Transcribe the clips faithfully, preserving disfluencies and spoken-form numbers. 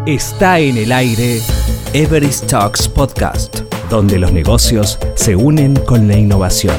Está en el aire Everest Talks Podcast, donde los negocios se unen con la innovación.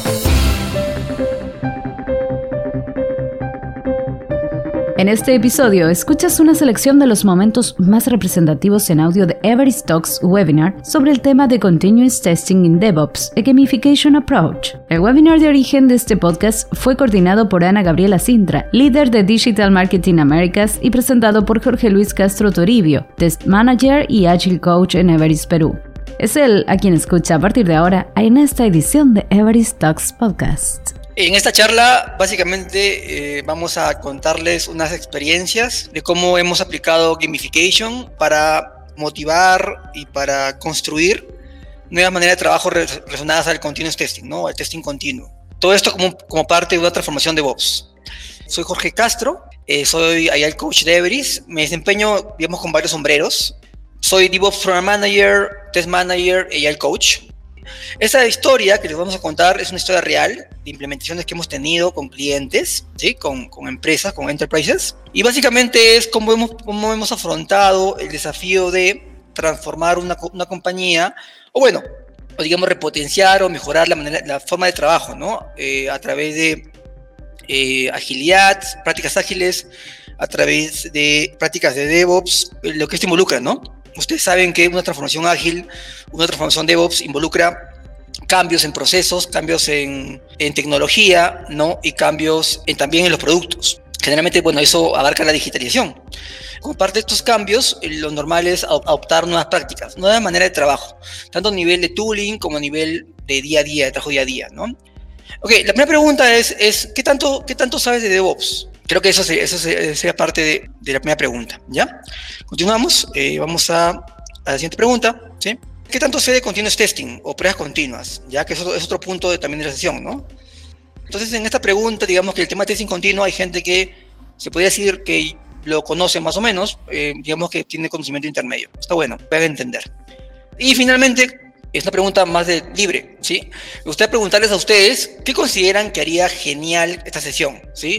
En este episodio escuchas una selección de los momentos más representativos en audio de Everest Talks Webinar sobre el tema de Continuous Testing in DevOps, a Gamification Approach. El webinar de origen de este podcast fue coordinado por Ana Gabriela Sintra, líder de Digital Marketing Americas, y presentado por Jorge Luis Castro Toribio, Test Manager y Agile Coach en Everest Perú. Es él a quien escucha a partir de ahora en esta edición de Everest Talks Podcast. En esta charla, básicamente, eh, vamos a contarles unas experiencias de cómo hemos aplicado gamification para motivar y para construir nuevas maneras de trabajo relacionadas al continuous testing, ¿no? Al testing continuo. Todo esto como, como parte de una transformación de DevOps. Soy Jorge Castro, eh, soy Agile Coach de Everest. Me desempeño, digamos, con varios sombreros. Soy DevOps Program Manager, Test Manager y Agile Coach. Esta historia que les vamos a contar es una historia real de implementaciones que hemos tenido con clientes, ¿sí? con, con empresas, con enterprises. Y básicamente es cómo hemos, cómo hemos afrontado el desafío de transformar una, una compañía, o bueno, o digamos repotenciar o mejorar la, manera, la forma de trabajo, ¿no? Eh, a través de eh, agilidad, prácticas ágiles, a través de prácticas de DevOps, lo que esto involucra, ¿no? Ustedes saben que una transformación ágil, una transformación DevOps involucra cambios en procesos, cambios en, en tecnología, ¿no? Y cambios en, también en los productos. Generalmente, bueno, eso abarca la digitalización. Como parte de estos cambios, lo normal es adoptar nuevas prácticas, nuevas maneras de trabajo, tanto a nivel de tooling como a nivel de día a día, de trabajo día a día, ¿no? Ok, la primera pregunta es, es ¿qué tanto, qué tanto sabes de DevOps? Creo que eso sería, eso sería parte de, de la primera pregunta, ¿ya? Continuamos, eh, vamos a, a la siguiente pregunta, ¿sí? ¿Qué tanto sé de continuous testing o pruebas continuas? Ya que eso es otro punto de, también de la sesión, ¿no? Entonces, en esta pregunta, digamos que el tema de testing continuo, hay gente que se podría decir que lo conoce más o menos, eh, digamos que tiene conocimiento intermedio. Está bueno, pueden entender. Y finalmente, es una pregunta más de libre, ¿sí? Me gustaría preguntarles a ustedes, ¿qué consideran que haría genial esta sesión, ¿sí?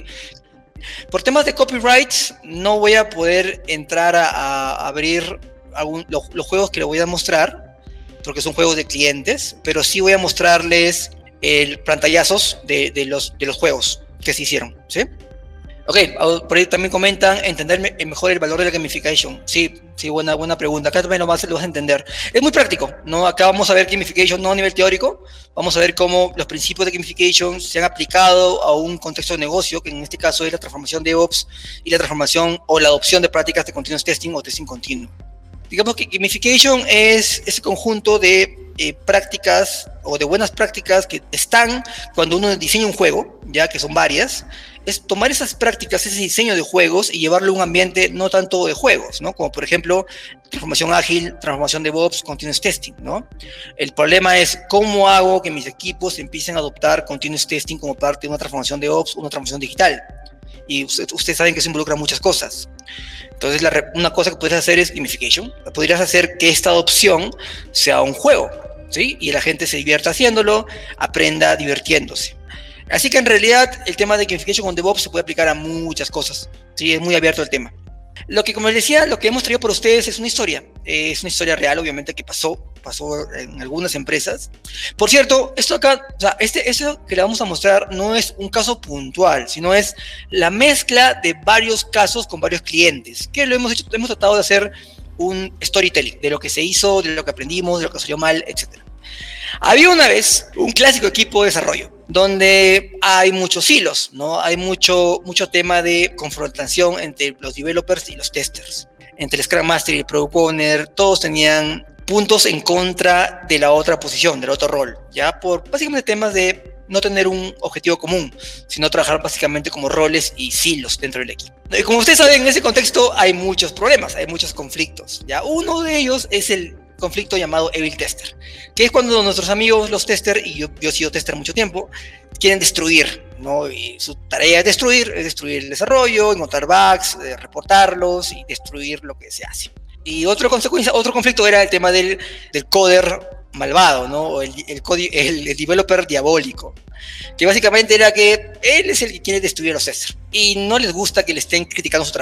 Por temas de copyright no voy a poder entrar a, a abrir algún, los, los juegos que les voy a mostrar, porque son juegos de clientes, pero sí voy a mostrarles el pantallazos de, de, los, de los juegos que se hicieron, ¿sí? Ok, por ahí también comentan entender mejor el valor de la gamification. Sí, sí, buena, buena pregunta. Acá también lo vas, lo vas a entender. Es muy práctico, ¿no? Acá vamos a ver gamification no a nivel teórico, vamos a ver cómo los principios de gamification se han aplicado a un contexto de negocio, que en este caso es la transformación de DevOps y la transformación o la adopción de prácticas de continuous testing o testing continuo. Digamos que gamification es ese conjunto de eh, prácticas o de buenas prácticas que están cuando uno diseña un juego, ya que son varias. Es tomar esas prácticas, ese diseño de juegos y llevarlo a un ambiente no tanto de juegos, ¿no? Como por ejemplo, transformación ágil, transformación de DevOps, continuous testing, ¿no? El problema es cómo hago que mis equipos empiecen a adoptar continuous testing como parte de una transformación de DevOps, una transformación digital. Y usted, ustedes saben que eso involucra muchas cosas. Entonces, la, una cosa que podrías hacer es gamification. Podrías hacer que esta adopción sea un juego, ¿sí? Y la gente se divierta haciéndolo, aprenda divirtiéndose. Así que en realidad el tema de gamification con DevOps se puede aplicar a muchas cosas, ¿sí? Es muy abierto el tema. Lo que, como les decía, lo que hemos traído por ustedes es una historia. Eh, es una historia real, obviamente, que pasó, pasó en algunas empresas. Por cierto, esto acá, o sea, este, esto que le vamos a mostrar no es un caso puntual, sino es la mezcla de varios casos con varios clientes. Que lo hemos hecho, hemos tratado de hacer un storytelling de lo que se hizo, de lo que aprendimos, de lo que salió mal, etcétera. Había una vez un clásico equipo de desarrollo donde hay muchos hilos, ¿no? Hay mucho, mucho tema de confrontación entre los developers y los testers. Entre el Scrum Master y el Product Owner, todos tenían puntos en contra de la otra posición, del otro rol, ya por básicamente temas de no tener un objetivo común, sino trabajar básicamente como roles y silos dentro del equipo. Como ustedes saben, en ese contexto hay muchos problemas, hay muchos conflictos, ¿ya? Uno de ellos es el conflicto llamado Evil Tester, que es cuando nuestros amigos, los testers, y yo, yo he sido tester mucho tiempo, quieren destruir, ¿no? Y su tarea es destruir, es destruir el desarrollo, encontrar bugs, eh, reportarlos y destruir lo que se hace. Y otra consecuencia, otro conflicto era el tema del, del coder malvado, ¿no? O el, el, el, el developer diabólico, que básicamente era que él es el que quiere destruir a los testers y no les gusta que le estén criticando su trabajo,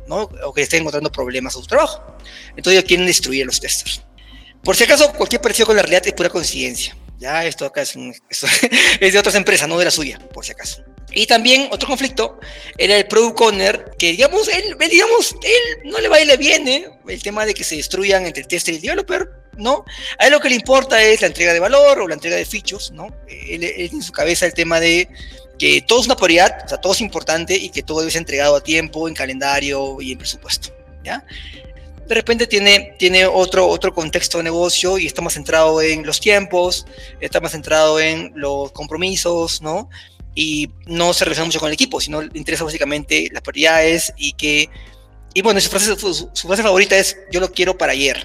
¿no? O que estén encontrando problemas a su trabajo. Entonces ellos quieren destruir a los testers. Por si acaso, cualquier parecido con la realidad es pura coincidencia. Ya, esto acá es, un, esto es de otras empresas, no de la suya, por si acaso. Y también otro conflicto era el product owner, que digamos, él, digamos, él no le va y le viene el tema de que se destruyan entre el tester y el developer, ¿no? A él lo que le importa es la entrega de valor o la entrega de features, ¿no? Él, él en su cabeza el tema de que todo es una prioridad, o sea, todo es importante y que todo debe ser entregado a tiempo, en calendario y en presupuesto, ¿ya? De repente tiene, tiene otro, otro contexto de negocio y está más centrado en los tiempos, está más centrado en los compromisos, ¿no? Y no se relaciona mucho con el equipo, sino le interesa básicamente las prioridades y que... Y bueno, su frase, su, su frase favorita es, yo lo quiero para ayer.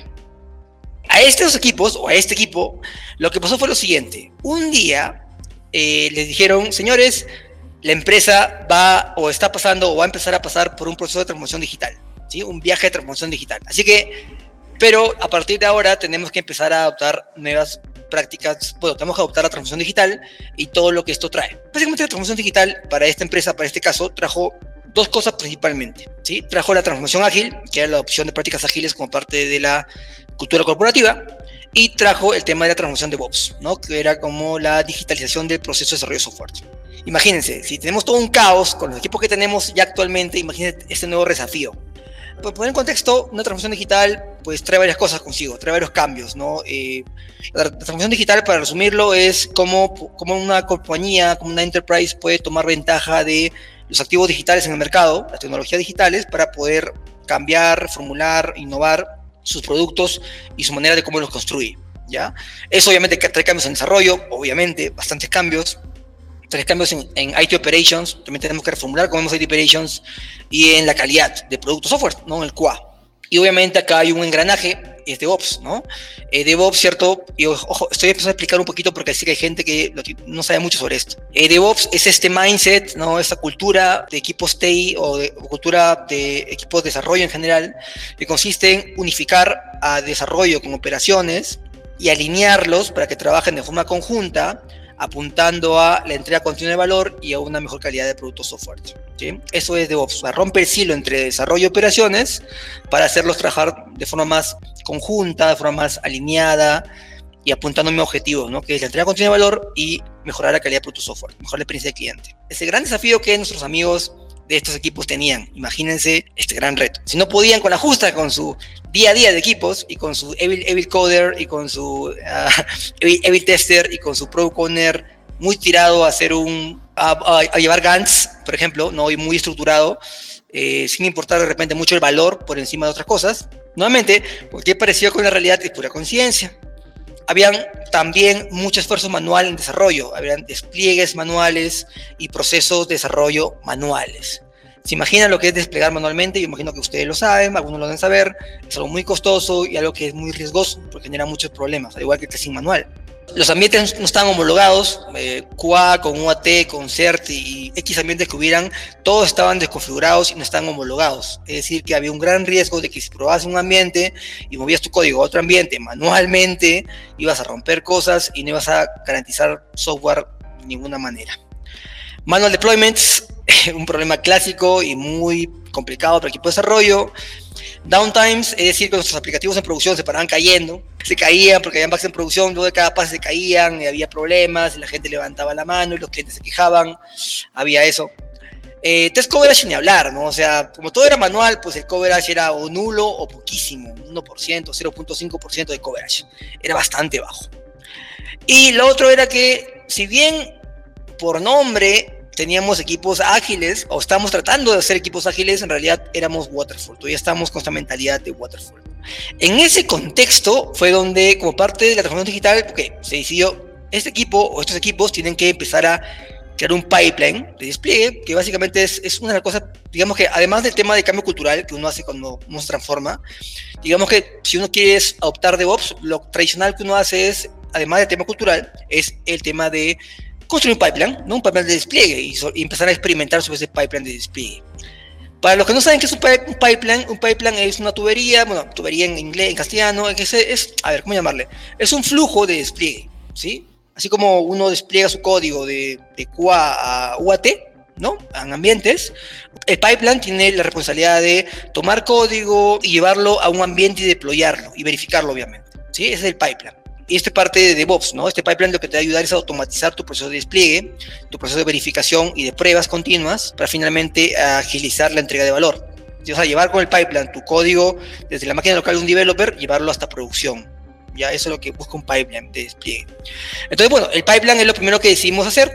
A estos equipos, o a este equipo, lo que pasó fue lo siguiente. Un día eh, les dijeron, señores, la empresa va o está pasando o va a empezar a pasar por un proceso de transformación digital. ¿Sí? Un viaje de transformación digital. Así que, pero a partir de ahora tenemos que empezar a adoptar nuevas prácticas, bueno, tenemos que adoptar la transformación digital y todo lo que esto trae. Básicamente la transformación digital para esta empresa, para este caso, trajo dos cosas principalmente, ¿sí? Trajo la transformación ágil, que era la adopción de prácticas ágiles como parte de la cultura corporativa, y trajo el tema de la transformación de DevOps, ¿no? Que era como la digitalización del proceso de desarrollo de software. Imagínense, si tenemos todo un caos con los equipos que tenemos ya actualmente, imagínense este nuevo desafío. Para poner en contexto, una transformación digital pues trae varias cosas consigo, trae varios cambios, ¿no? Eh, la, la transformación digital, para resumirlo, es cómo, cómo una compañía, como una enterprise puede tomar ventaja de los activos digitales en el mercado, las tecnologías digitales, para poder cambiar, formular, innovar sus productos y su manera de cómo los construye, ¿ya? Eso obviamente trae cambios en desarrollo, obviamente, bastantes cambios. Tres cambios en, en I T Operations, también tenemos que reformular cómo vemos I T Operations, y en la calidad de producto software, ¿no? En el Q A. Y obviamente acá hay un engranaje, es DevOps, ¿no? Eh, DevOps, ¿cierto? Y ojo, estoy empezando a explicar un poquito porque sí que hay gente que no sabe mucho sobre esto. Eh, DevOps es este mindset, ¿no? Esta cultura de equipos T I o, de, o cultura de equipos de desarrollo en general, que consiste en unificar a desarrollo con operaciones y alinearlos para que trabajen de forma conjunta, apuntando a la entrega continua de valor y a una mejor calidad de producto software, ¿sí? Eso es DevOps, para romper el silo entre desarrollo y operaciones para hacerlos trabajar de forma más conjunta, de forma más alineada y apuntando a mi objetivo, ¿no? Que es la entrega continua de valor y mejorar la calidad de producto software, mejorar la experiencia del cliente. Ese gran desafío que nuestros amigos de estos equipos tenían, imagínense este gran reto. Si no podían con la justa, con su día a día de equipos y con su evil, evil coder y con su uh, evil, evil tester y con su product owner muy tirado a hacer un a, a, a llevar Gantz, por ejemplo, no, y muy estructurado, eh, sin importar de repente mucho el valor por encima de otras cosas. Nuevamente, cualquier parecido con la realidad es pura coincidencia. Habían también mucho esfuerzo manual en desarrollo, habían despliegues manuales y procesos de desarrollo manuales. ¿Se imaginan lo que es desplegar manualmente? Yo imagino que ustedes lo saben, algunos lo deben saber. Es algo muy costoso y algo que es muy riesgoso porque genera muchos problemas, al igual que el testing manual. Los ambientes no estaban homologados, eh, Q A con U A T, con CERT y X ambientes que hubieran, todos estaban desconfigurados y no estaban homologados. Es decir, que había un gran riesgo de que si probabas un ambiente y movías tu código a otro ambiente manualmente, ibas a romper cosas y no ibas a garantizar software de ninguna manera. Manual deployments, un problema clásico y muy complicado para el equipo de desarrollo. Downtimes, es decir, que nuestros aplicativos en producción se paraban cayendo, se caían porque habían bugs en producción, luego de cada pase se caían y había problemas y la gente levantaba la mano y los clientes se quejaban, había eso. Eh, test coverage ni hablar, ¿no? O sea, como todo era manual, pues el coverage era o nulo o poquísimo, uno por ciento, cero punto cinco por ciento de coverage, era bastante bajo. Y lo otro era que, si bien por nombre teníamos equipos ágiles, o estábamos tratando de hacer equipos ágiles, en realidad éramos waterfall, todavía estábamos con esta mentalidad de waterfall. En ese contexto fue donde, como parte de la transformación digital, okay, se decidió, este equipo o estos equipos tienen que empezar a crear un pipeline de despliegue, que básicamente es, es una de las cosas, digamos que además del tema de cambio cultural que uno hace cuando uno se transforma, digamos que si uno quiere adoptar DevOps, lo tradicional que uno hace es, además del tema cultural, es el tema de construir un pipeline, ¿no? Un pipeline de despliegue y, so, y empezar a experimentar sobre ese pipeline de despliegue. Para los que no saben qué es un, un pipeline, un pipeline es una tubería, bueno, tubería en inglés, en castellano, que es, es, a ver, ¿cómo llamarle? Es un flujo de despliegue, ¿sí? Así como uno despliega su código de, de Q A a U A T, ¿no? En ambientes. El pipeline tiene la responsabilidad de tomar código y llevarlo a un ambiente y deployarlo y verificarlo, obviamente, ¿sí? Ese es el pipeline. Y esto es parte de DevOps, ¿no? Este pipeline lo que te va a ayudar es a automatizar tu proceso de despliegue, tu proceso de verificación y de pruebas continuas para finalmente agilizar la entrega de valor. O sea, llevar con el pipeline tu código desde la máquina local de un developer, llevarlo hasta producción. Ya, eso es lo que busca un pipeline de despliegue. Entonces, bueno, el pipeline es lo primero que decidimos hacer.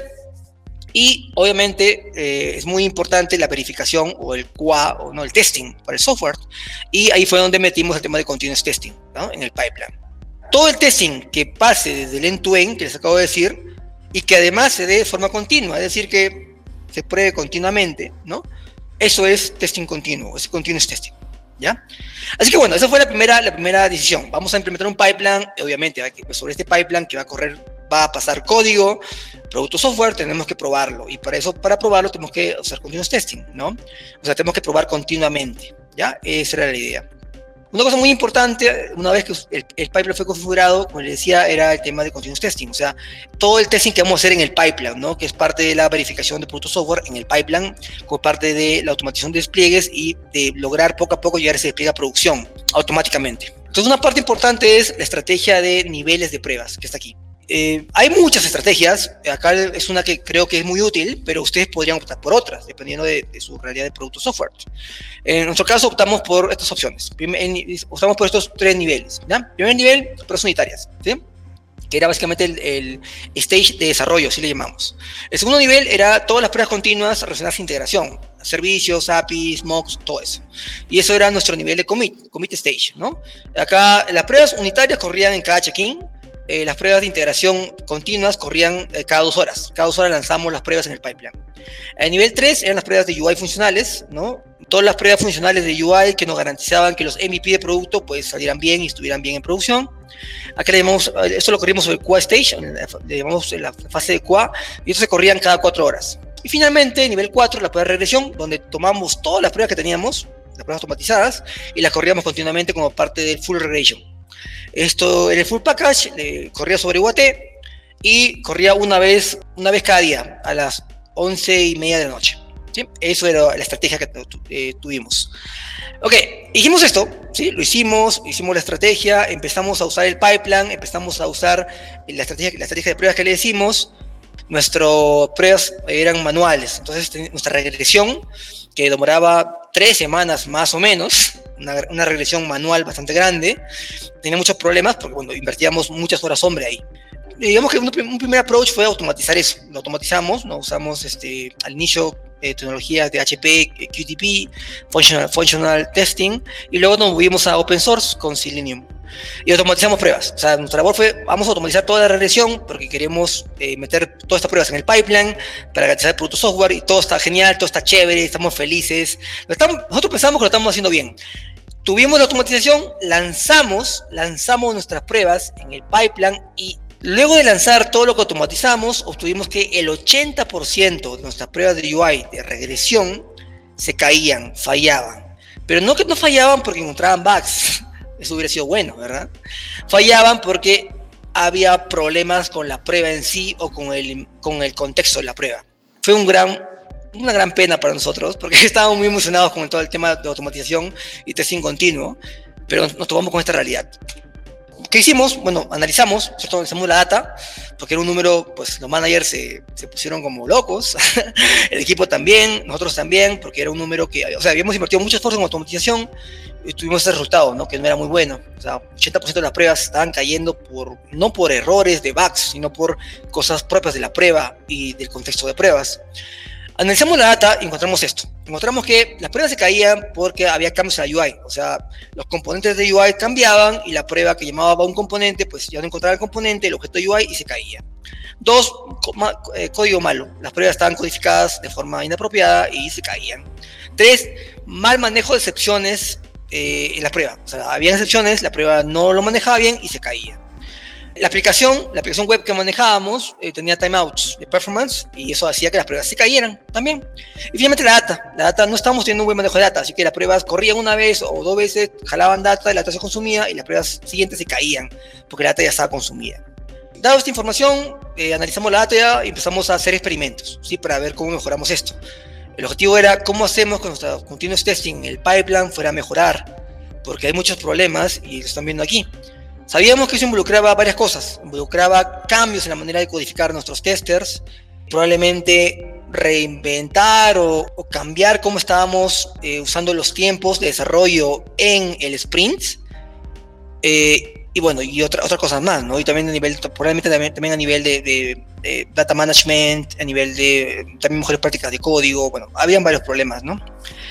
Y obviamente eh, es muy importante la verificación o el Q A, o no, el testing para el software. Y ahí fue donde metimos el tema de continuous testing, ¿no? En el pipeline. Todo el testing que pase desde el end-to-end, que les acabo de decir, y que además se dé de forma continua, es decir, que se pruebe continuamente, ¿no? Eso es testing continuo, es continuous testing, ¿ya? Así que bueno, esa fue la primera, la primera decisión. Vamos a implementar un pipeline, obviamente, sobre este pipeline que va a correr, va a pasar código, producto software, tenemos que probarlo. Y para eso, para probarlo, tenemos que hacer continuous testing, ¿no? O sea, tenemos que probar continuamente, ¿ya? Esa era la idea. Una cosa muy importante, una vez que el, el pipeline fue configurado, como les decía, era el tema de continuous testing. O sea, todo el testing que vamos a hacer en el pipeline, ¿no? Que es parte de la verificación de producto software en el pipeline, como parte de la automatización de despliegues y de lograr poco a poco llegar a ese despliegue a producción automáticamente. Entonces, una parte importante es la estrategia de niveles de pruebas, que está aquí. Eh, hay muchas estrategias, acá es una que creo que es muy útil, pero ustedes podrían optar por otras, dependiendo de, de su realidad de producto software. En nuestro caso optamos por estas opciones, optamos por estos tres niveles, ¿ya? Primer nivel, pruebas unitarias, ¿sí? Que era básicamente el, el stage de desarrollo, así le llamamos. El segundo nivel era todas las pruebas continuas relacionadas a integración, servicios, A P Is, mocks, todo eso. Y eso era nuestro nivel de commit, commit stage, ¿no? Acá las pruebas unitarias corrían en cada check-in. Eh, las pruebas de integración continuas corrían eh, cada dos horas. Cada dos horas lanzamos las pruebas en el pipeline. El nivel tres eran las pruebas de U I funcionales, ¿no? Todas las pruebas funcionales de U I que nos garantizaban que los M V P de producto pues salieran bien y estuvieran bien en producción. Acá le llamamos, esto lo corrimos sobre el Q A stage, le llamamos la fase de Q A, y esto se corrían cada cuatro horas. Y finalmente, nivel cuatro, la prueba de regresión, donde tomamos todas las pruebas que teníamos, las pruebas automatizadas, y las corríamos continuamente como parte del full regression. Esto en el full package eh, corría sobre U A T y corría una vez, una vez cada día a las once y media de la noche, ¿sí? Eso era la estrategia que eh, tuvimos. Ok, hicimos esto, ¿sí? Lo hicimos, hicimos la estrategia, empezamos a usar el pipeline, empezamos a usar la estrategia, la estrategia de pruebas que le decimos. Nuestras pruebas eran manuales, entonces nuestra regresión, que demoraba tres semanas más o menos, una, una regresión manual bastante grande, tenía muchos problemas porque bueno, invertíamos muchas horas hombre ahí. Y digamos que un, un primer approach fue automatizar eso, lo automatizamos, ¿no? Usamos este, al inicio eh, tecnologías de H P, Q T P, functional, functional testing, y luego nos movimos a open source con Selenium. Y automatizamos pruebas. O sea, nuestra labor fue, vamos a automatizar toda la regresión porque queremos eh, meter todas estas pruebas en el pipeline para garantizar el producto software y todo está genial, todo está chévere, estamos felices. Lo estamos, nosotros pensamos que lo estamos haciendo bien. Tuvimos la automatización, lanzamos, lanzamos nuestras pruebas en el pipeline y luego de lanzar todo lo que automatizamos, obtuvimos que el ochenta por ciento de nuestras pruebas de U I de regresión se caían, fallaban. Pero no que no fallaban porque encontraban bugs. Eso hubiera sido bueno, ¿verdad? Fallaban porque había problemas con la prueba en sí o con el, con el contexto de la prueba. Fue un gran, una gran pena para nosotros porque estábamos muy emocionados con todo el tema de automatización y testing continuo, pero nos topamos con esta realidad. ¿Qué hicimos? Bueno, analizamos, ¿cierto? Analizamos la data, porque era un número, pues los managers se, se pusieron como locos, el equipo también, nosotros también, porque era un número que, o sea, habíamos invertido mucho esfuerzo en automatización y tuvimos ese resultado, ¿no? Que no era muy bueno. O sea, ochenta por ciento de las pruebas estaban cayendo por, no por errores de bugs, sino por cosas propias de la prueba y del contexto de pruebas. Analizamos la data y encontramos esto. Encontramos que las pruebas se caían porque había cambios en la U I. O sea, los componentes de U I cambiaban y la prueba que llamaba a un componente, pues ya no encontraba el componente, el objeto de U I y se caía. Dos, eh, código malo. Las pruebas estaban codificadas de forma inapropiada y se caían. Tres, mal manejo de excepciones eh, en la prueba. O sea, había excepciones, la prueba no lo manejaba bien y se caía. La aplicación, la aplicación web que manejábamos eh, tenía timeouts de performance y eso hacía que las pruebas se cayeran también. Y finalmente la data. La data no estábamos teniendo un buen manejo de data, así que las pruebas corrían una vez o dos veces, jalaban data, y la data se consumía y las pruebas siguientes se caían porque la data ya estaba consumida. dado esta información, eh, analizamos la data y empezamos a hacer experimentos, ¿sí? Para ver cómo mejoramos esto. El objetivo era cómo hacemos con nuestro continuous testing, el pipeline fuera a mejorar, porque hay muchos problemas y lo están viendo aquí. Sabíamos que eso involucraba varias cosas, involucraba cambios en la manera de codificar nuestros testers, probablemente reinventar o, o cambiar cómo estábamos eh, usando los tiempos de desarrollo en el sprint, eh, y bueno, y otra, otras cosas más, ¿no? Y también a nivel, probablemente también, también a nivel de, de, de data management, a nivel de también mejores prácticas de código, bueno, habían varios problemas, ¿no?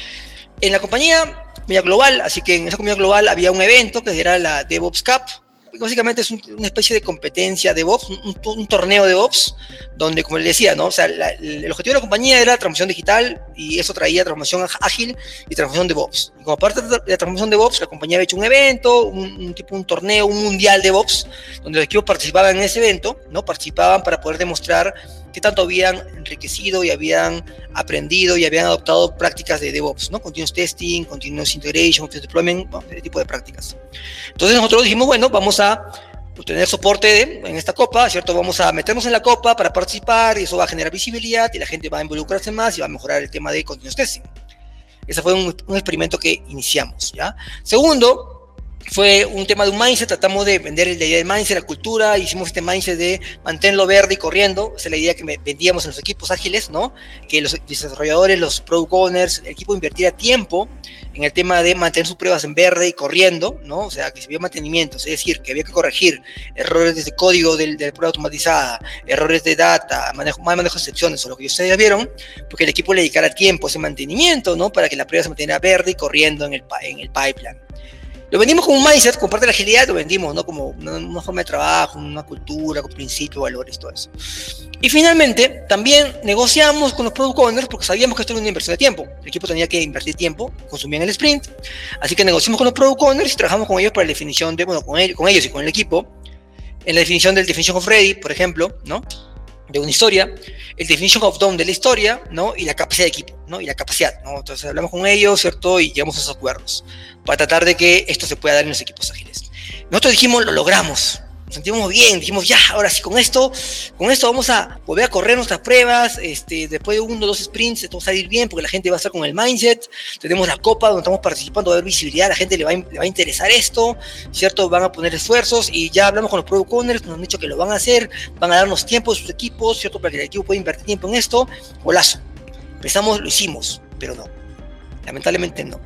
En la compañía, compañía global, así que en esa compañía global había un evento que era la DevOps Cup. Básicamente es un, una especie de competencia de DevOps, un, un torneo de DevOps, donde, como les decía, ¿no? O sea, la, el objetivo de la compañía era transformación digital, y eso traía transformación ágil y transformación de DevOps. Y como parte de la transformación de DevOps, la compañía había hecho un evento, un, un tipo un torneo, un mundial de DevOps, donde los equipos participaban en ese evento, ¿no? Participaban para poder demostrar qué tanto habían enriquecido y habían aprendido y habían adoptado prácticas de DevOps, ¿no? Continuous testing, continuous integration, continuous deployment, ¿no? Ese tipo de prácticas. Entonces nosotros dijimos, bueno, vamos a obtener soporte de, en esta copa, ¿cierto? Vamos a meternos en la copa para participar y eso va a generar visibilidad y la gente va a involucrarse más y va a mejorar el tema de continuous testing. Ese fue un, un experimento que iniciamos, ¿ya? Segundo, fue un tema de un mindset, tratamos de vender la idea del mindset, la cultura, hicimos este mindset de mantenerlo verde y corriendo, esa es la idea que vendíamos en los equipos ágiles, ¿no? Que los desarrolladores, los product owners, el equipo invirtiera tiempo en el tema de mantener sus pruebas en verde y corriendo, ¿no? O sea, que se había mantenimiento, es decir, que había que corregir errores de código del, de la prueba automatizada, errores de data, manejo, mal manejo de excepciones, o lo que ustedes ya vieron, porque el equipo le dedicara tiempo a ese mantenimiento, ¿no? Para que la prueba se mantuviera verde y corriendo en el, en el pipeline. Lo vendimos como un mindset, como parte de la agilidad, lo vendimos, ¿no? Como una, una forma de trabajo, una cultura, con principios, valores, todo eso. Y finalmente, también negociamos con los product owners, porque sabíamos que esto era una inversión de tiempo. El equipo tenía que invertir tiempo, consumían el sprint, así que negociamos con los product owners y trabajamos con ellos para la definición de, bueno, con, él, con ellos y con el equipo, en la definición del definition of ready, por ejemplo, ¿no? De una historia, el definition of done de la historia, ¿no? Y la capacidad de equipo, ¿no? Y la capacidad, ¿no? Entonces hablamos con ellos, ¿cierto? Y llegamos a esos acuerdos para tratar de que esto se pueda dar en los equipos ágiles. Nosotros dijimos, lo logramos, nos sentimos bien, dijimos, ya, ahora sí, con esto, con esto vamos a volver a correr nuestras pruebas, este, después de uno o dos sprints, esto va a salir bien, porque la gente va a estar con el mindset, tenemos la copa donde estamos participando, va a haber visibilidad, a la gente le va a, le va a interesar esto, ¿cierto? Van a poner esfuerzos, y ya hablamos con los product owners, nos han dicho que lo van a hacer, van a darnos tiempo de sus equipos, ¿cierto? Para que el equipo pueda invertir tiempo en esto, golazo. Empezamos, lo hicimos, pero no, lamentablemente no.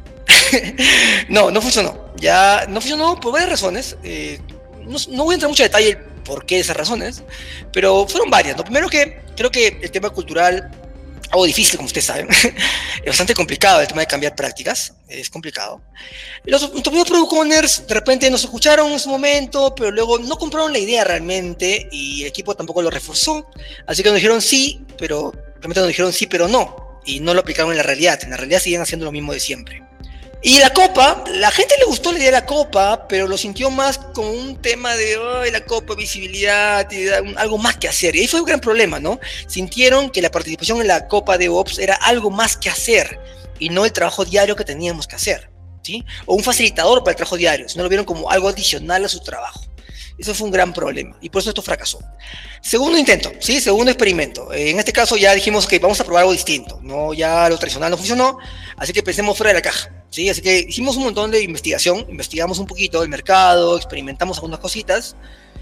no, no funcionó, ya no funcionó por varias razones, eh, no, no voy a entrar en mucho detalle por qué esas razones, pero fueron varias, ¿no? Primero que creo que el tema cultural, algo difícil como ustedes saben, es bastante complicado el tema de cambiar prácticas, es complicado. Los, los primeros product owners de repente nos escucharon en su momento, pero luego no compraron la idea realmente y el equipo tampoco lo reforzó, así que nos dijeron sí, pero realmente nos dijeron sí, pero no, y no lo aplicaron en la realidad, en la realidad siguen haciendo lo mismo de siempre. Y la copa, la gente le gustó la idea de la copa, pero lo sintió más como un tema de, ay, la copa, visibilidad, y algo más que hacer. Y ahí fue un gran problema, ¿no? Sintieron que la participación en la copa de DevOps era algo más que hacer, y no el trabajo diario que teníamos que hacer, ¿sí? O un facilitador para el trabajo diario, sino lo vieron como algo adicional a su trabajo. Eso fue un gran problema, y por eso esto fracasó. Segundo intento, ¿sí? Segundo experimento. En este caso ya dijimos que vamos a probar algo distinto, ¿no? Ya lo tradicional no funcionó, así que pensemos fuera de la caja, ¿sí? Así que hicimos un montón de investigación, investigamos un poquito el mercado, experimentamos algunas cositas,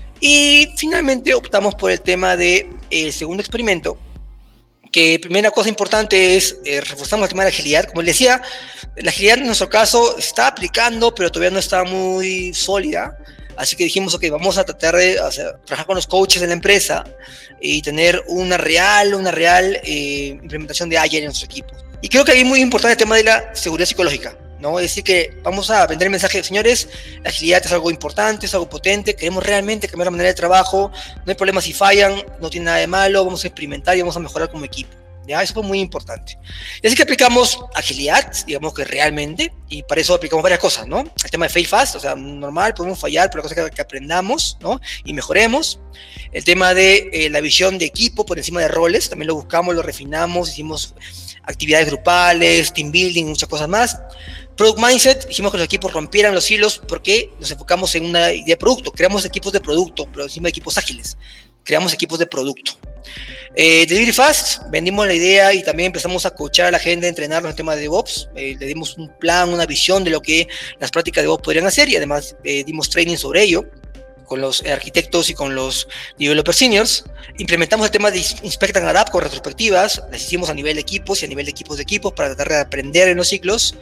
y finalmente optamos por el tema del de, segundo experimento, que primera cosa importante es eh, reforzamos el tema de la agilidad. Como les decía, la agilidad en nuestro caso está aplicando, pero todavía no está muy sólida. Así que dijimos, ok, vamos a tratar de o sea, trabajar con los coaches de la empresa y tener una real, una real eh, implementación de Agile en nuestro equipo. Y creo que ahí es muy importante el tema de la seguridad psicológica, ¿no? Es decir, que vamos a vender el mensaje de, señores, la agilidad es algo importante, es algo potente, queremos realmente cambiar la manera de trabajo, no hay problema si fallan, no tiene nada de malo, vamos a experimentar y vamos a mejorar como equipo. ¿Ya? Eso fue muy importante. Y así que aplicamos agilidad, digamos que realmente, y para eso aplicamos varias cosas, ¿no? El tema de fail fast, o sea, normal, podemos fallar, pero la cosa que, que aprendamos, ¿no? Y mejoremos. El tema de eh, la visión de equipo por encima de roles, también lo buscamos, lo refinamos, hicimos actividades grupales, team building, muchas cosas más. Product Mindset, dijimos que los equipos rompieran los hilos porque nos enfocamos en una idea de producto. Creamos equipos de producto, pero encima de equipos ágiles. Creamos equipos de producto. Eh, Delivery Fast, vendimos la idea y también empezamos a coachar a la gente, a entrenarlos en el tema de DevOps. Eh, le dimos un plan, una visión de lo que las prácticas de DevOps podrían hacer y además eh, dimos training sobre ello con los arquitectos y con los developer seniors. Implementamos el tema de Inspect and Adapt con retrospectivas, las hicimos a nivel de equipos y a nivel de equipos de equipos para tratar de aprender en los ciclos.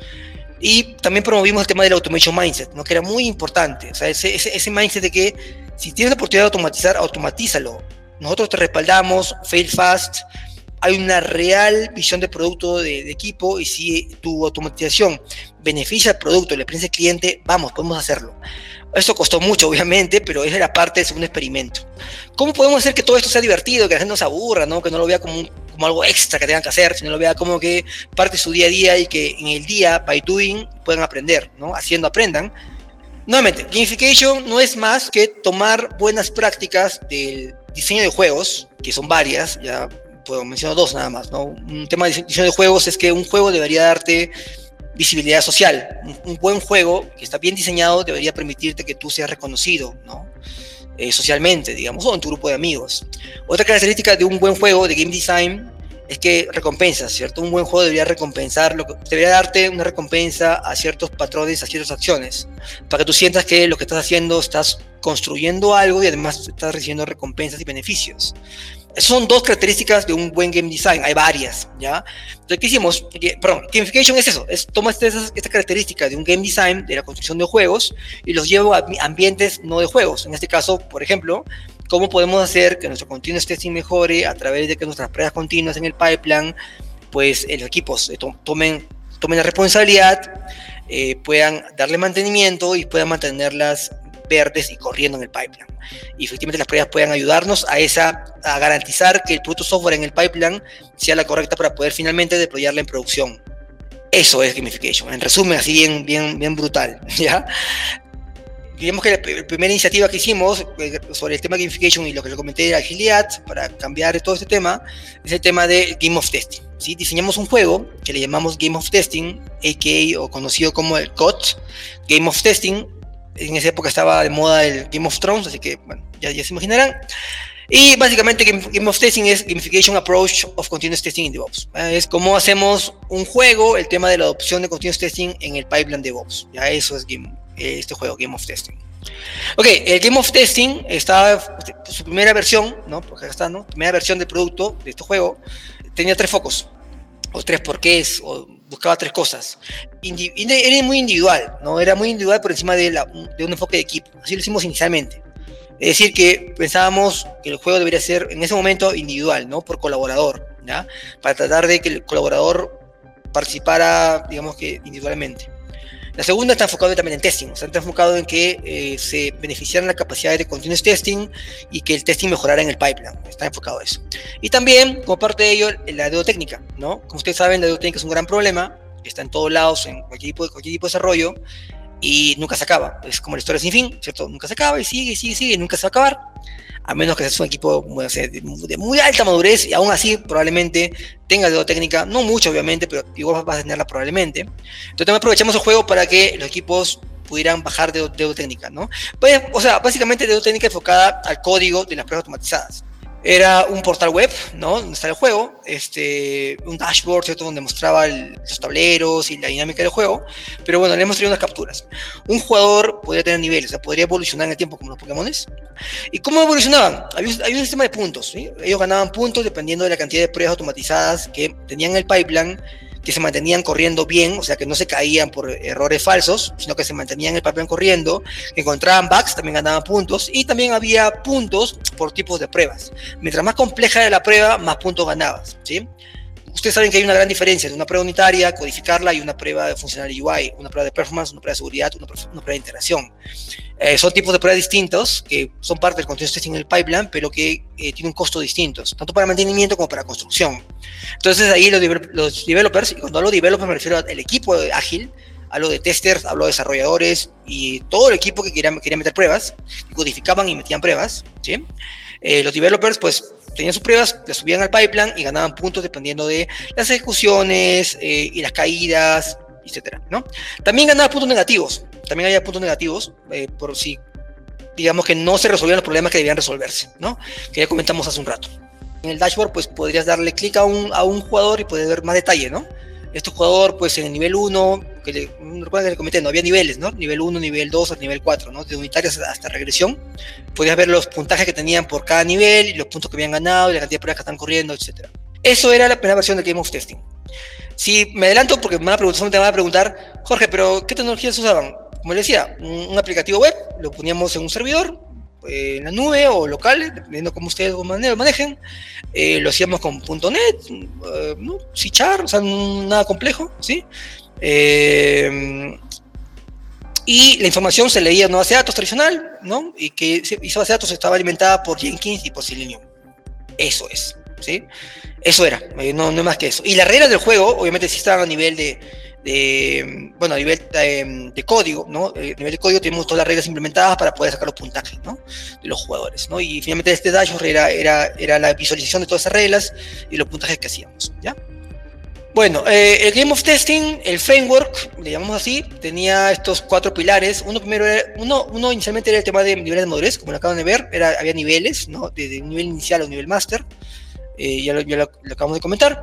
Y también promovimos el tema del Automation Mindset, ¿no? Que era muy importante. O sea, ese, ese, ese mindset de que si tienes la oportunidad de automatizar, automatízalo. Nosotros te respaldamos, fail fast. Hay una real visión de producto de, de equipo y si tu automatización beneficia al producto, la experiencia del cliente, vamos, podemos hacerlo. Esto costó mucho, obviamente, pero esa era parte del segundo experimento. ¿Cómo podemos hacer que todo esto sea divertido, que la gente no se aburra, ¿no? Que no lo vea como, un, como algo extra que tengan que hacer, sino lo vea como que parte de su día a día y que en el día, by doing, puedan aprender, ¿no? Haciendo aprendan. Nuevamente, gamification no es más que tomar buenas prácticas del diseño de juegos, que son varias, ya puedo mencionar dos nada más, ¿no? Un tema de diseño de juegos es que un juego debería darte visibilidad social. Un, un buen juego que está bien diseñado debería permitirte que tú seas reconocido, ¿no? Eh, socialmente, digamos, o en tu grupo de amigos. Otra característica de un buen juego de game design es que recompensas, ¿cierto? Un buen juego debería recompensar, lo que, debería darte una recompensa a ciertos patrones, a ciertas acciones, para que tú sientas que lo que estás haciendo, estás construyendo algo y además estás recibiendo recompensas y beneficios. Esas son dos características de un buen game design, hay varias, ¿ya? Entonces, ¿qué hicimos? Perdón, gamification es eso, es toma estas esta características de un game design, de la construcción de juegos, y los llevo a ambientes no de juegos. En este caso, por ejemplo, ¿cómo podemos hacer que nuestro continuous testing mejore a través de que nuestras pruebas continuas en el pipeline, pues los equipos tomen, tomen la responsabilidad, eh, puedan darle mantenimiento y puedan mantenerlas verdes y corriendo en el pipeline? Y efectivamente las pruebas puedan ayudarnos a, esa, a garantizar que el producto software en el pipeline sea la correcta para poder finalmente deployarla en producción. Eso es gamification, en resumen, así bien, bien, bien brutal, ¿ya? Digamos que la, la primera iniciativa que hicimos sobre el tema de gamification y lo que le comenté de agilidad para cambiar todo este tema es el tema de Game of Testing, ¿sí? Diseñamos un juego que le llamamos Game of Testing, a k a o conocido como el G O T, Game of Testing. En esa época estaba de moda el Game of Thrones, así que bueno, ya, ya se imaginarán. Y básicamente Game, Game of Testing es Gamification Approach of Continuous Testing in DevOps. ¿eh? Es cómo hacemos un juego, el tema de la adopción de Continuous Testing en el pipeline DevOps. Ya eso es game, este juego, Game of Testing. Ok, el Game of Testing está, su primera versión, ¿no? Porque acá está, ¿no? Primera versión del producto, de este juego, tenía tres focos, o tres porqués, o buscaba tres cosas. Indi- era muy individual, ¿no? Era muy individual por encima de, la, de un enfoque de equipo. Así lo hicimos inicialmente. Es decir, que pensábamos que el juego debería ser en ese momento individual, ¿no? Por colaborador, ¿ya? Para tratar de que el colaborador participara, digamos que individualmente. La segunda está enfocada también en testing, o sea, está enfocado en que eh, se beneficiaran las capacidades de continuous testing y que el testing mejorara en el pipeline, está enfocado a eso. Y también, como parte de ello, la deuda técnica, ¿no? Como ustedes saben, la deuda técnica es un gran problema, está en todos lados, en cualquier tipo de, cualquier tipo de desarrollo, y nunca se acaba. Es como la historia sin fin, ¿cierto? Nunca se acaba y sigue, sigue, sigue, y nunca se va a acabar. A menos que seas un equipo bueno, o sea, de, de muy alta madurez, y aún así probablemente tenga deuda técnica, no mucho obviamente, pero igual vas a tenerla probablemente. Entonces también aprovechamos el juego para que los equipos pudieran bajar de deuda técnica, ¿no? Pues, o sea, básicamente deuda técnica enfocada al código de las pruebas automatizadas. Era un portal web, ¿no? Donde está el juego, este, un dashboard, ¿cierto? Donde mostraba el, los tableros y la dinámica del juego. Pero bueno, le hemos traído unas capturas. Un jugador podría tener niveles, o sea, podría evolucionar en el tiempo como los Pokémones. ¿Y cómo evolucionaban? Había, había un sistema de puntos, ¿sí? Ellos ganaban puntos dependiendo de la cantidad de pruebas automatizadas que tenían en el pipeline, que se mantenían corriendo bien, o sea, que no se caían por errores falsos, sino que se mantenían el pipeline corriendo, que encontraban bugs, también ganaban puntos, y también había puntos por tipos de pruebas. Mientras más compleja era la prueba, más puntos ganabas, ¿sí? Ustedes saben que hay una gran diferencia de una prueba unitaria, codificarla, y una prueba de funcional U I, una prueba de performance, una prueba de seguridad, una prueba, una prueba de integración. Eh, son tipos de pruebas distintos que son parte del continuous testing en el pipeline, pero que eh, tienen un costo distintos, tanto para mantenimiento como para construcción. Entonces ahí los, los developers, y cuando hablo de developers me refiero al equipo ágil, hablo de testers, hablo de desarrolladores y todo el equipo que quería, quería meter pruebas, que codificaban y metían pruebas, ¿sí? Eh, los developers pues tenían sus pruebas, las subían al pipeline y ganaban puntos dependiendo de las ejecuciones eh, y las caídas etcétera, ¿no? También ganaba puntos negativos, también había puntos negativos, eh, por si, digamos que no se resolvían los problemas que debían resolverse, ¿no? Que ya comentamos hace un rato. En el dashboard, pues podrías darle clic a un, a un jugador y poder ver más detalle, ¿no? Este jugador, pues en el nivel uno, que le, recuerda que le comenté, no había niveles, ¿no? Nivel uno, nivel dos, nivel cuatro, ¿no? De unitarias hasta regresión. Podías ver los puntajes que tenían por cada nivel, y los puntos que habían ganado, y la cantidad de pruebas que están corriendo, etcétera. Eso era la primera versión de Game of Testing. Si me adelanto, porque me van a preguntar, me van a preguntar, Jorge, pero ¿qué tecnologías usaban? Como les decía, un, un aplicativo web, lo poníamos en un servidor, eh, en la nube o local, dependiendo cómo ustedes lo manejen. Eh, lo hacíamos con punto net, eh, ¿no? C Char, o sea, nada complejo, ¿sí? Eh, y la información se leía en una base de datos tradicional, ¿no? Y que esa base de datos estaba alimentada por Jenkins y por Selenium. Eso es, ¿sí? Eso era, eh, no, no más que eso. Y las reglas del juego, obviamente, sí estaban a nivel de, de bueno, a nivel de, de código, ¿no? A nivel de código tenemos todas las reglas implementadas para poder sacar los puntajes, ¿no? De los jugadores, ¿no? Y finalmente este dashboard era, era, era la visualización de todas esas reglas y los puntajes que hacíamos, ¿ya? Bueno, eh, el Game of Testing, el framework, le llamamos así, tenía estos cuatro pilares. Uno primero era, uno, uno inicialmente era el tema de niveles de madurez, como lo acaban de ver, era, había niveles, ¿no? Desde un nivel inicial a un nivel máster, eh, ya, lo, ya lo, lo acabamos de comentar.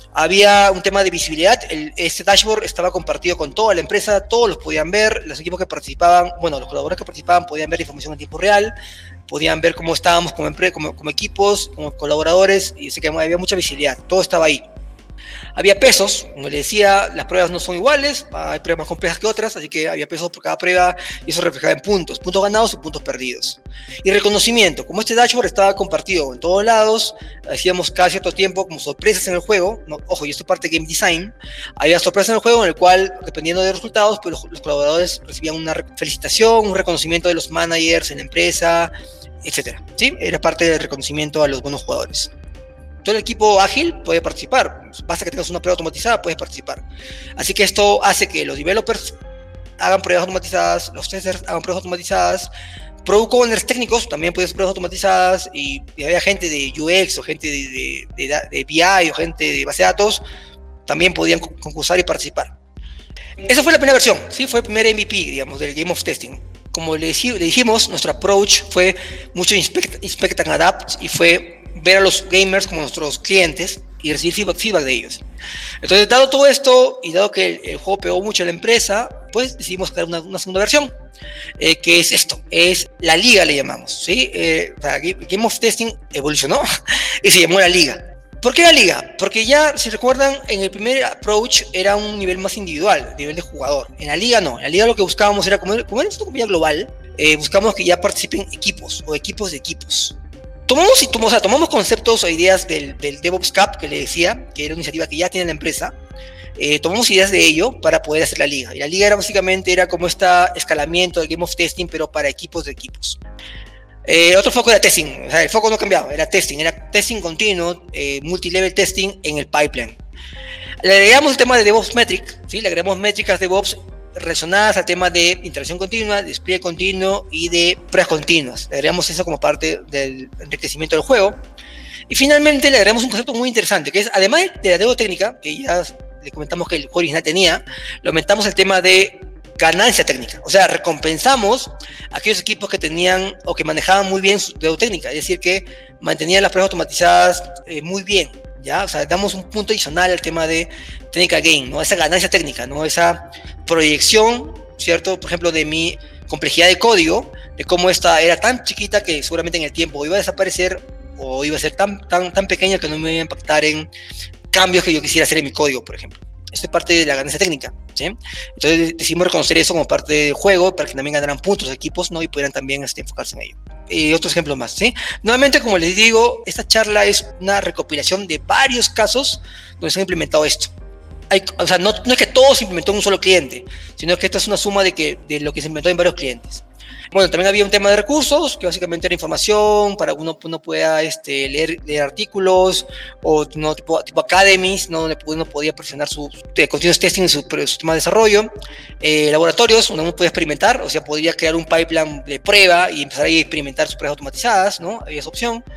Había un tema de visibilidad, el, este dashboard estaba compartido con toda la empresa, todos los podían ver, los equipos que participaban, bueno, los colaboradores que participaban podían ver la información en tiempo real, podían ver cómo estábamos como, como, como equipos, como colaboradores, y así que había mucha visibilidad, todo estaba ahí. Había pesos, como les decía, las pruebas no son iguales, hay pruebas más complejas que otras, así que había pesos por cada prueba y eso reflejaba en puntos, puntos ganados y puntos perdidos. Y reconocimiento, como este dashboard estaba compartido en todos lados, hacíamos cada cierto tiempo como sorpresas en el juego, no, ojo, y esto es parte de Game Design, había sorpresas en el juego en el cual, dependiendo de los resultados, pues los, los colaboradores recibían una felicitación, un reconocimiento de los managers en la empresa, etcétera, ¿sí? Era parte del reconocimiento a los buenos jugadores. Todo el equipo ágil puede participar, basta que tengas una prueba automatizada, puedes participar. Así que esto hace que los developers hagan pruebas automatizadas, los testers hagan pruebas automatizadas, product owners técnicos también pueden hacer pruebas automatizadas, y, y había gente de U X o gente de, de, de, de B I o gente de base de datos, también podían concursar y participar. Esa fue la primera versión, ¿sí? Fue el primer M V P, digamos, del Game of Testing. Como le, le dijimos, nuestro approach fue mucho inspect, inspect and adapt, y fue ver a los gamers como nuestros clientes y recibir feedback, feedback de ellos. Entonces, dado todo esto y dado que el, el juego pegó mucho a la empresa, pues decidimos crear una, una segunda versión, eh, que es esto, es la liga, le llamamos, ¿sí? Eh, o sea, Game of Testing evolucionó y se llamó la liga. ¿Por qué la liga? Porque ya, si recuerdan, en el primer approach era un nivel más individual, nivel de jugador. En la liga no, en la liga lo que buscábamos era, como, como era una compañía global, eh, buscábamos que ya participen equipos o equipos de equipos. Tomamos, y tomamos, o sea, tomamos conceptos o ideas del, del DevOps Cup, que le decía, que era una iniciativa que ya tiene la empresa, eh, tomamos ideas de ello para poder hacer la liga. Y la liga era básicamente era como este escalamiento del Game of Testing, pero para equipos de equipos. Eh, otro foco era testing, o sea, el foco no cambiaba, era testing, era testing continuo, eh, multilevel testing en el pipeline. Le agregamos el tema de DevOps Metric, ¿sí? Le agregamos métricas DevOps relacionadas al tema de interacción continua, despliegue continuo y de pruebas continuas. Le agregamos eso como parte del enriquecimiento del juego. Y finalmente le agregamos un concepto muy interesante, que es, además de la demo técnica, que ya le comentamos que el juego original tenía, le aumentamos el tema de ganancia técnica. O sea, recompensamos a aquellos equipos que tenían o que manejaban muy bien su demo técnica, es decir, que mantenían las pruebas automatizadas eh, muy bien. ¿Ya? O sea, damos un punto adicional al tema de technical gain, ¿no? Esa ganancia técnica, ¿no? Esa proyección, ¿cierto? Por ejemplo, de mi complejidad de código, de cómo esta era tan chiquita que seguramente en el tiempo iba a desaparecer o iba a ser tan, tan, tan pequeña que no me iba a impactar en cambios que yo quisiera hacer en mi código, por ejemplo. Esto es parte de la ganancia técnica, ¿sí? Entonces decidimos reconocer eso como parte del juego para que también ganaran puntos los equipos, ¿no? Y pudieran también este, enfocarse en ello. Y otros ejemplos más, ¿sí? Nuevamente, como les digo, esta charla es una recopilación de varios casos donde se ha implementado esto. Hay, o sea, no, no es que todo se implementó en un solo cliente, sino que esta es una suma de, que, de lo que se implementó en varios clientes. Bueno, también había un tema de recursos, que básicamente era información para que uno, uno pueda este, leer, leer artículos, o no, tipo, tipo academies, ¿no? Donde uno podía presionar su de continuous testing en su, su tema de desarrollo. Eh, laboratorios, donde uno podía experimentar, o sea, podría crear un pipeline de prueba y empezar a experimentar sus pruebas automatizadas, ¿no? Había esa opción.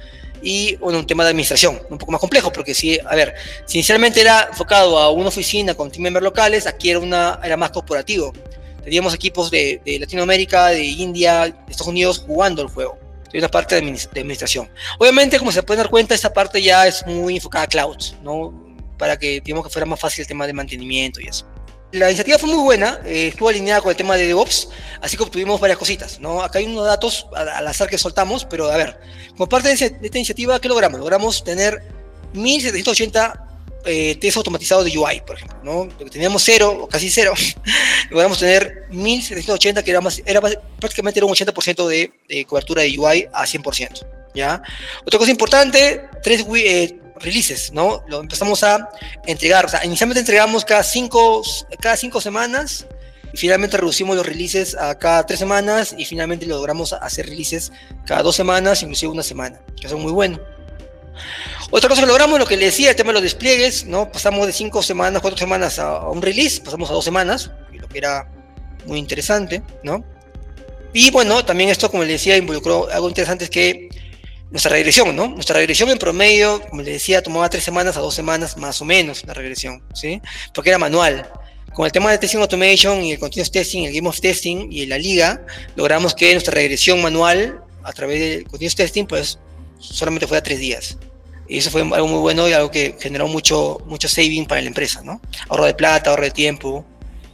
y bueno, un tema de administración, un poco más complejo, porque si, a ver, si inicialmente era enfocado a una oficina con team members locales, aquí era, una, era más corporativo. Teníamos equipos de, de Latinoamérica, de India, de Estados Unidos jugando el juego. Hay una parte de, administ de administración. Obviamente, como se pueden dar cuenta, esta parte ya es muy enfocada a cloud, ¿no? Para que, digamos, que fuera más fácil el tema de mantenimiento y eso. La iniciativa fue muy buena, eh, estuvo alineada con el tema de DevOps, así que obtuvimos varias cositas, ¿no? Acá hay unos datos al, al azar que soltamos, pero a ver, como parte de, ese, de esta iniciativa, ¿qué logramos? Logramos tener mil setecientos ochenta eh, tests automatizados de U I, por ejemplo, ¿no? Lo que teníamos cero, o casi cero, logramos tener mil setecientos ochenta, que era, más, era más, prácticamente era un ochenta por ciento de, de cobertura de U I a cien por ciento, ¿ya? Otra cosa importante, tres eh, releases, ¿no? Lo empezamos a entregar, o sea, inicialmente entregamos cada cinco, cada cinco semanas y finalmente reducimos los releases a cada tres semanas y finalmente logramos hacer releases cada dos semanas, inclusive una semana, que son muy buenos. Otra cosa que logramos, lo que le decía, el tema de los despliegues, ¿no? Pasamos de cinco semanas, cuatro semanas a, a un release, pasamos a dos semanas, lo que era muy interesante, ¿no? Y bueno, también esto, como les decía, involucró algo interesante, es que nuestra regresión, ¿no? Nuestra regresión en promedio, como les decía, tomaba tres semanas a dos semanas más o menos la regresión, ¿sí? Porque era manual. Con el tema de Testing Automation y el Continuous Testing, el Game of Testing y la liga, logramos que nuestra regresión manual a través del Continuous Testing, pues, solamente fue a tres días. Y eso fue algo muy bueno y algo que generó mucho, mucho saving para la empresa, ¿no? Ahorro de plata, ahorro de tiempo.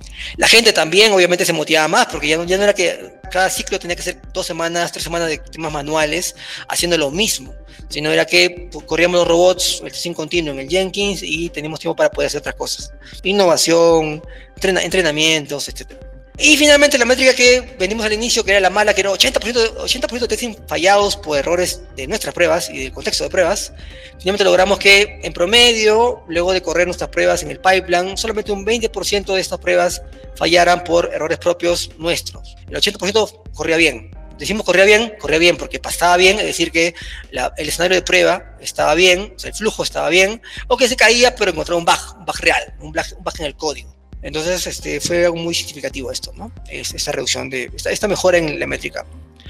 La gente también obviamente se motivaba más, porque ya no, ya no era que cada ciclo tenía que ser dos semanas, tres semanas de temas manuales haciendo lo mismo, sino era que corríamos los robots, el testing continuo en el Jenkins y teníamos tiempo para poder hacer otras cosas. Innovación, entrena, entrenamientos, etcétera. Y finalmente la métrica que venimos al inicio, que era la mala, que era ochenta por ciento, ochenta por ciento de testing fallados por errores de nuestras pruebas y del contexto de pruebas. Finalmente logramos que en promedio, luego de correr nuestras pruebas en el pipeline, solamente un veinte por ciento de estas pruebas fallaran por errores propios nuestros. El ochenta por ciento corría bien. Decimos corría bien, corría bien porque pasaba bien, es decir que la, el escenario de prueba estaba bien, o sea, el flujo estaba bien, o que se caía pero encontraba un bug, un bug real, un bug, un bug en el código. Entonces este, fue algo muy significativo esto, ¿no? Es, esta reducción, de esta, esta mejora en la métrica.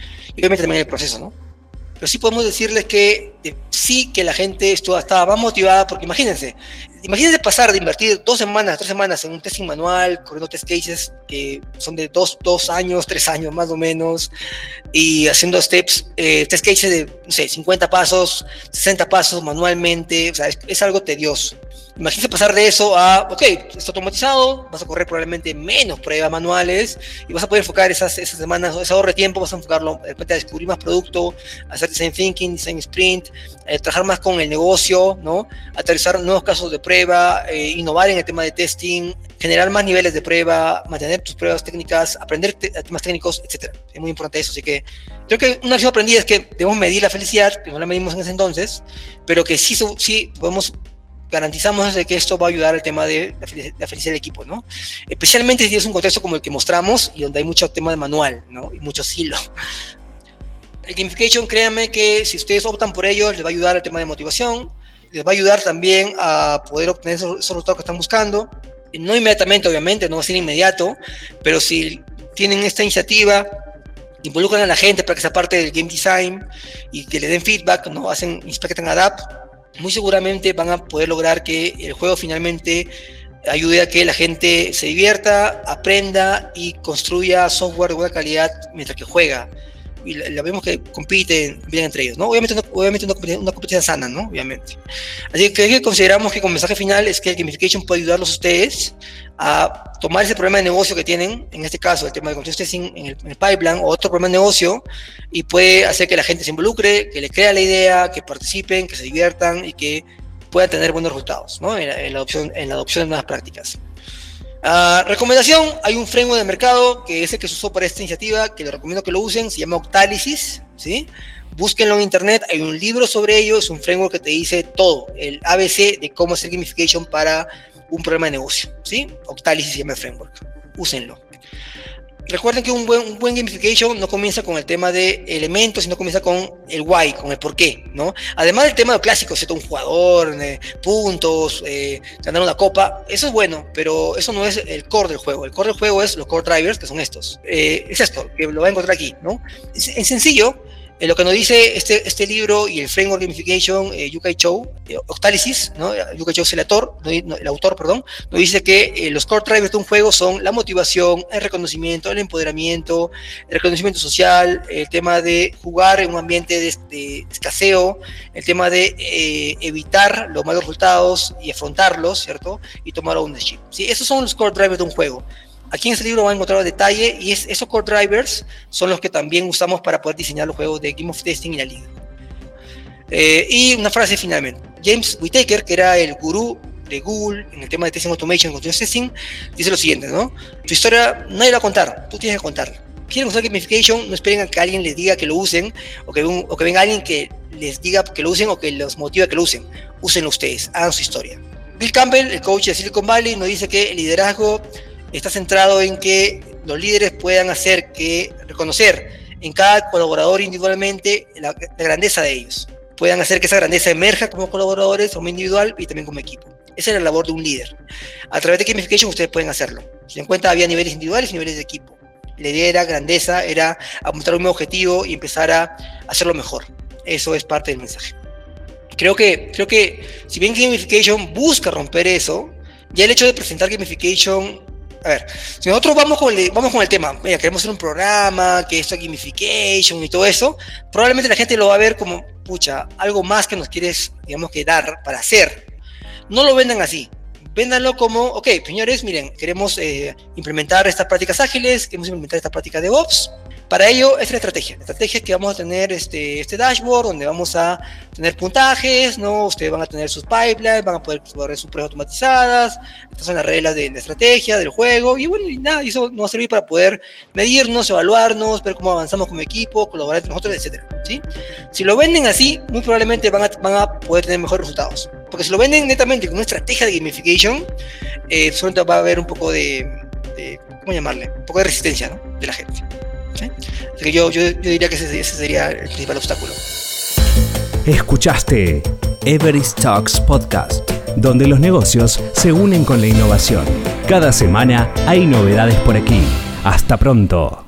Y obviamente también en el proceso, ¿no? Pero sí podemos decirles que de, sí que la gente estuvo, estaba más motivada, porque imagínense, imagínense pasar de invertir dos semanas, tres semanas en un testing manual, corriendo test cases que son de dos, dos años, tres años más o menos, y haciendo steps, eh, test cases de, no sé, cincuenta pasos, sesenta pasos manualmente, o sea, es, es algo tedioso. Imagínense pasar de eso a, ok, está automatizado, vas a correr probablemente menos pruebas manuales y vas a poder enfocar esas, esas semanas, ese ahorro de tiempo, vas a enfocarlo de repente a descubrir más producto, a hacer design thinking, design sprint, eh, trabajar más con el negocio, ¿no? Aterrizar nuevos casos de prueba, eh, innovar en el tema de testing, generar más niveles de prueba, mantener tus pruebas técnicas, aprender te temas técnicos, etcétera. Es muy importante eso, así que creo que una lección aprendida es que debemos medir la felicidad, que no la medimos en ese entonces, pero que sí, sí podemos garantizamos de que esto va a ayudar al tema de la felicidad, la felicidad del equipo, ¿no? Especialmente si es un contexto como el que mostramos y donde hay mucho tema de manual, ¿no? Y mucho silo. El gamification, créanme que si ustedes optan por ello, les va a ayudar al tema de motivación, les va a ayudar también a poder obtener esos, esos resultados que están buscando. No inmediatamente, obviamente, no va a ser inmediato, pero si tienen esta iniciativa, involucran a la gente para que sea parte del game design y que le den feedback, ¿no? Hacen inspect and adapt, muy seguramente van a poder lograr que el juego finalmente ayude a que la gente se divierta, aprenda y construya software de buena calidad mientras que juega. Y la, la vemos que compiten bien entre ellos, ¿no? Obviamente, no, obviamente una, una competencia sana, ¿no? Obviamente. Así que consideramos que como mensaje final es que el gamification puede ayudarlos a ustedes a tomar ese problema de negocio que tienen, en este caso el tema de continuous testing en el, en el pipeline, o otro problema de negocio, y puede hacer que la gente se involucre, que le crea la idea, que participen, que se diviertan y que puedan tener buenos resultados, ¿no? en, la, en, la adopción, en la adopción de nuevas prácticas. Uh, recomendación, hay un framework de mercado que es el que se usó para esta iniciativa, que les recomiendo que lo usen, se llama Octalysis, ¿sí? Búsquenlo en internet, hay un libro sobre ello, es un framework que te dice todo, el A B C de cómo hacer gamification para un problema de negocio, ¿sí? Octalysis se llama el framework, úsenlo. Recuerden que un buen, un buen gamification no comienza con el tema de elementos, sino comienza con el why, con el por qué, ¿no? Además del tema de clásico, ¿cierto? Un jugador, eh, puntos, eh, ganar una copa, eso es bueno, pero eso no es el core del juego. El core del juego es los core drivers, que son estos. Eh, es esto, que lo va a encontrar aquí, ¿no? Es, es sencillo, Eh, lo que nos dice este, este libro y el Framework Gamification, eh, Yukai Chou, eh, Octalysis, ¿no? Yukai Chou es el autor, no, el autor, perdón, nos dice que eh, los core drivers de un juego son la motivación, el reconocimiento, el empoderamiento, el reconocimiento social, el tema de jugar en un ambiente de, de escaseo, el tema de eh, evitar los malos resultados y afrontarlos, ¿cierto? Y tomar ownership, ¿sí? Esos son los core drivers de un juego. Aquí en este libro van a encontrar detalle y es, esos core drivers son los que también usamos para poder diseñar los juegos de Game of Testing y la liga. Eh, y una frase finalmente. James Whittaker, que era el gurú de Google en el tema de Testing Automation y Continuous Testing, dice lo siguiente, ¿no? Tu historia nadie la va a contar, tú tienes que contarla. Quieren usar gamification, no esperen a que alguien les diga que lo usen o que, un, o que venga alguien que les diga que lo usen o que los motive a que lo usen. Úsenlo ustedes, hagan su historia. Bill Campbell, el coach de Silicon Valley, nos dice que el liderazgo está centrado en que los líderes puedan hacer que reconocer en cada colaborador individualmente la, la grandeza de ellos. Puedan hacer que esa grandeza emerja como colaboradores, como individual y también como equipo. Esa es la labor de un líder. A través de gamification ustedes pueden hacerlo. Si en cuenta había niveles individuales y niveles de equipo. La idea era grandeza, era apuntar a un mismo objetivo y empezar a hacerlo mejor. Eso es parte del mensaje. Creo que, creo que si bien gamification busca romper eso, ya el hecho de presentar gamification. A ver, si nosotros vamos con el, vamos con el tema, mira, queremos hacer un programa, que esto es gamification y todo eso, probablemente la gente lo va a ver como, pucha, algo más que nos quieres, digamos, que dar para hacer. No lo vendan así, véndanlo como, ok, señores, miren, queremos eh, implementar estas prácticas ágiles, queremos implementar esta práctica de DevOps. Para ello, esta es la estrategia. La estrategia es que vamos a tener este, este dashboard donde vamos a tener puntajes, ¿no? Ustedes van a tener sus pipelines, van a poder correr sus pruebas automatizadas. Estas son las reglas de la estrategia, del juego. Y bueno, y nada, eso nos va a servir para poder medirnos, evaluarnos, ver cómo avanzamos como equipo, colaborar entre nosotros, etcétera, ¿sí? Si lo venden así, muy probablemente van a, van a poder tener mejores resultados. Porque si lo venden netamente con una estrategia de gamification, eh, solamente va a haber un poco de, de, ¿cómo llamarle? Un poco de resistencia, ¿no? De la gente. ¿Sí? Así que yo, yo, yo diría que ese, ese sería el principal obstáculo. Escuchaste Everest Talks Podcast, donde los negocios se unen con la innovación. Cada semana hay novedades por aquí. Hasta pronto.